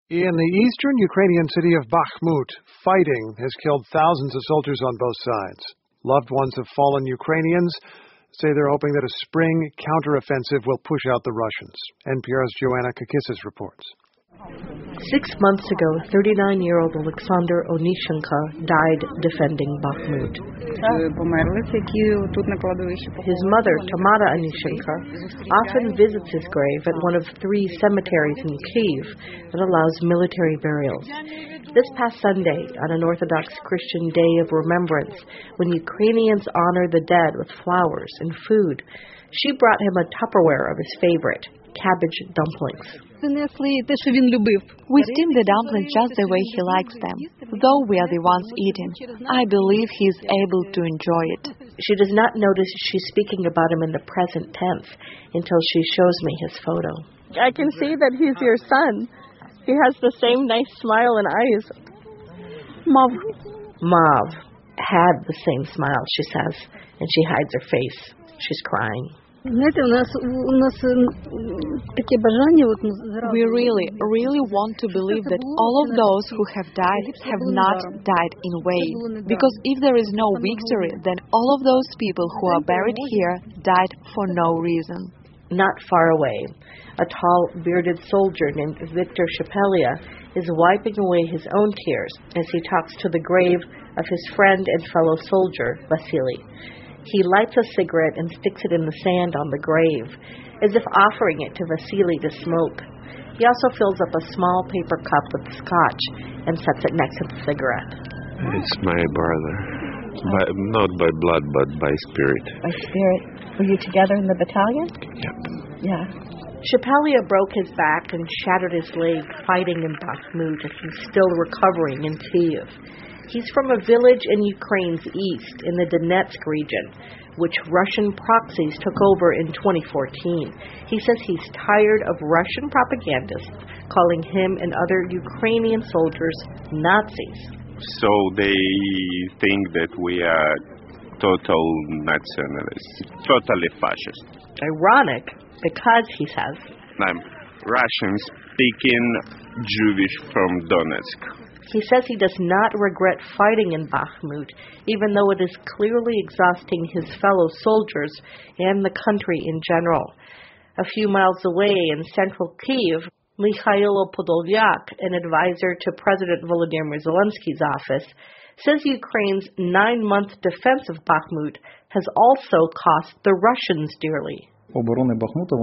In the eastern Ukrainian city of Bakhmut, fighting has killed thousands of soldiers on both sides. Loved ones of fallen Ukrainians say they're hoping that a spring counteroffensive will push out the Russians. NPR's Joanna Kakissis reports. 6 months ago, 39-year-old Alexander Onishenko died defending Bakhmut. His mother, Tamara Onishenko, often visits his grave at one of 3 cemeteries in Kyiv that allows military burials. This past Sunday, on an Orthodox Christian Day of Remembrance, when Ukrainians honor the dead with flowers and food, she brought him a Tupperware of his favorite, cabbage dumplings. We steam the dumplings just the way he likes them, though we are the ones eating. I believe he is able to enjoy it. She does not notice she's speaking about him in the present tense until she shows me his photo. I can see that he's your son. He has the same nice smile and eyes. Mav had the same smile, she says, and she hides her face. She's crying. We really want to believe that all of those who have died have not died in vain. Because if there is no victory, then all of those people who are buried here died for no reason. Not far away, a tall, bearded soldier named Victor Shapelia is wiping away his own tears as he talks to the grave of his friend and fellow soldier, Vasily. He lights a cigarette and sticks it in the sand on the grave, as if offering it to Vasily to smoke. He also fills up a small paper cup with scotch and sets it next to the cigarette. It's my brother. Not by blood, but by spirit. By spirit? Were you together in the battalion? Yep. Yeah. Shapelia broke his back and shattered his leg fighting in Bakhmut, and he's still recovering in Kyiv. He's from a village in Ukraine's east, in the Donetsk region, which Russian proxies took over in 2014. He says he's tired of Russian propagandists calling him and other Ukrainian soldiers Nazis. So they think that we are total nationalists, totally fascist. Ironic, because, he says, I'm Russian-speaking Jewish from Donetsk. He says he does not regret fighting in Bakhmut, even though it is clearly exhausting his fellow soldiers and the country in general. A few miles away in central Kyiv, Mikhailo Podolyak, an advisor to President Volodymyr Zelensky's office, says Ukraine's 9-month defense of Bakhmut has also cost the Russians dearly. Defending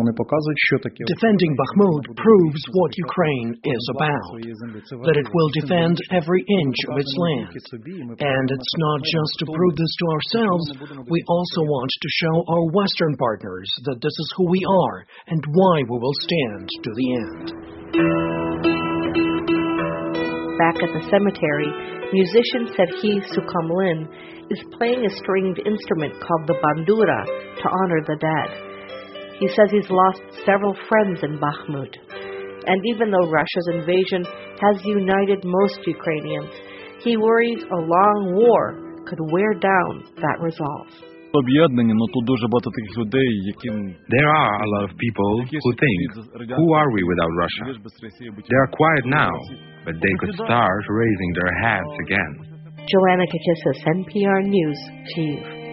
Bakhmut proves what Ukraine is about, that it will defend every inch of its land. And it's not just to prove this to ourselves, we also want to show our Western partners that this is who we are and why we will stand to the end. Back at the cemetery, musician Serhiy Sukhomlin is playing a stringed instrument called the bandura to honor the dead. He says he's lost several friends in Bakhmut. And even though Russia's invasion has united most Ukrainians, he worries a long war could wear down that resolve. There are a lot of people who think, who are we without Russia? They are quiet now, but they could start raising their heads again. Joanna Kakissis, NPR News, Kyiv.